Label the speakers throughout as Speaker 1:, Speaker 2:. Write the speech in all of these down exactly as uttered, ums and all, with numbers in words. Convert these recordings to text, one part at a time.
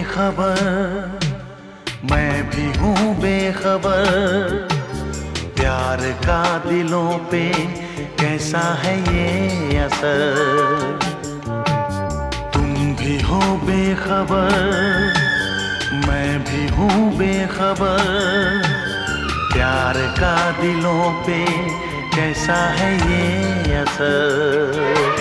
Speaker 1: बेखबर, मैं भी हूँ बेखबर, प्यार का दिलों पे कैसा है ये असर। तुम भी हो बेखबर, मैं भी हूँ बेखबर, प्यार का दिलों पे कैसा है ये असर।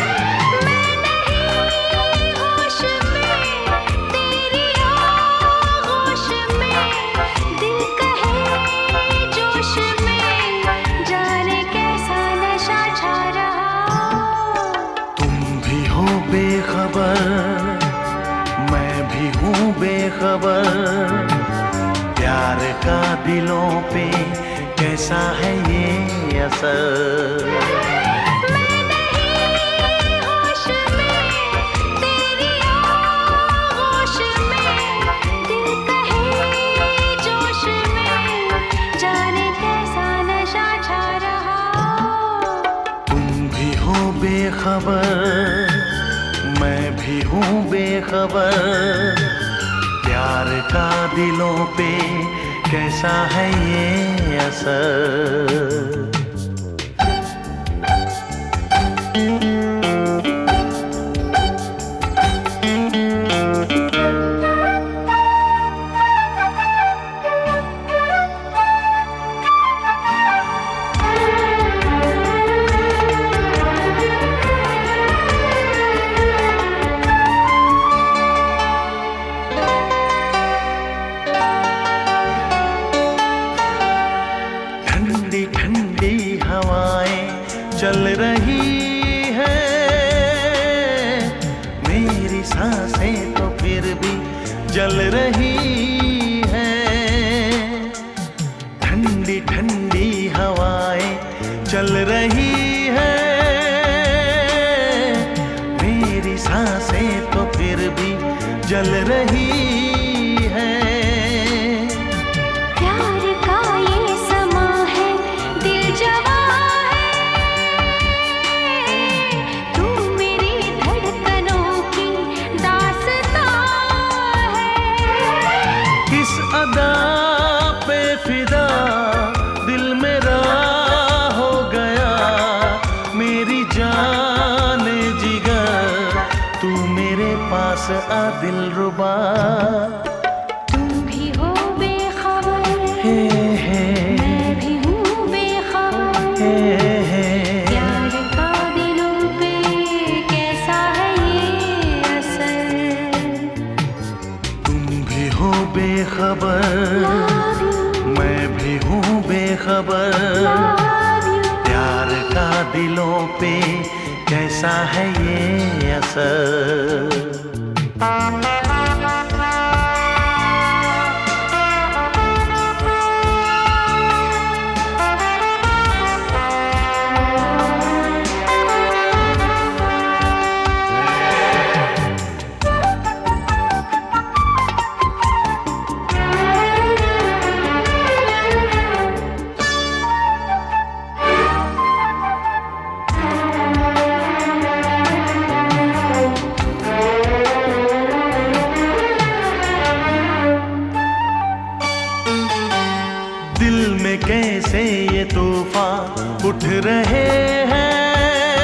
Speaker 1: बेखबर, मैं भी हूँ बेखबर, प्यार का दिलों पे कैसा है ये असर।
Speaker 2: मैं नहीं होश में, तेरी आगोश में, दिल कहे जोश में, जाने कैसा नशा छा रहा।
Speaker 1: तुम भी हो बेखबर, मैं भी हूँ बेखबर, प्यार का दिलों पे कैसा है ये असर। ठंडी ठंडी हवाएं चल रही है, मेरी सांसें तो फिर भी जल रही है। ठंडी ठंडी हवाएं चल रही है, मेरी सांसें तो फिर भी जल रही है। अदा पे फिदा दिल मेरा हो गया, मेरी जान जिगर तू मेरे पास आ दिलरुबा।
Speaker 2: तुम भी हो बेखबर,
Speaker 1: हे हे
Speaker 2: मैं भी हूँ बेखबर,
Speaker 1: हे हे
Speaker 2: प्यार का दिलों पे कैसा है ये असर।
Speaker 1: तुम भी हो बेखबर, मैं भी हूँ बेखबर, प्यार का दिलों पे कैसा है ये असर। दिल में कैसे ये तूफान उठ रहे हैं,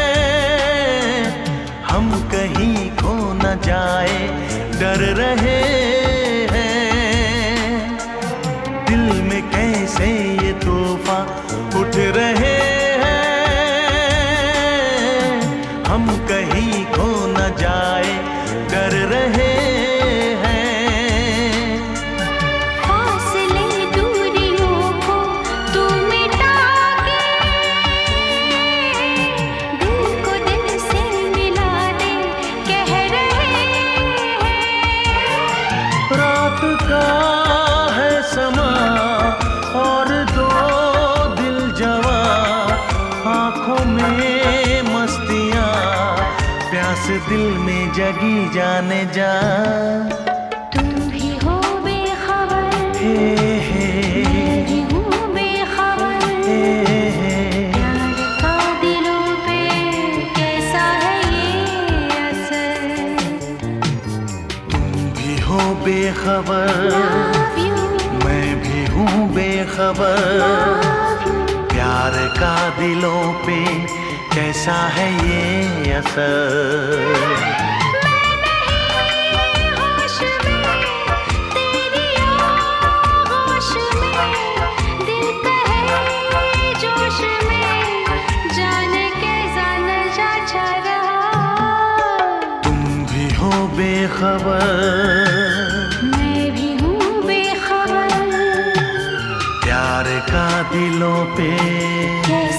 Speaker 1: हम कहीं खो न जाए डर रहे हैं। दिल में कैसे ये तूफान उठ रहे हैं, हम कहीं खो न जाए डर रहे हैं। का है समा और दो दिल जवा, आँखों में मस्तियाँ, प्यास दिल में जगी जाने जा।
Speaker 2: तुम भी हो बेखबर,
Speaker 1: हे हे
Speaker 2: मैं भी हूँ बेखबर,
Speaker 1: हे हे
Speaker 2: प्यार का दिलों पे कैसा है ये असर।
Speaker 1: तुम भी हो बे बेखबर,
Speaker 2: love you,
Speaker 1: मैं भी हूँ बेखबर।
Speaker 2: love you,
Speaker 1: प्यार का दिलों पे कैसा है ये असर।
Speaker 2: मैं नहीं होश में, तेरी आगोश में, दिल कहे जोश में, जाने कैसा नशा छा रहा।
Speaker 1: तुम भी हो बेखबर,
Speaker 2: मैं भी हूँ बेखबर,
Speaker 1: प्यार का दिलों पे
Speaker 2: कैसा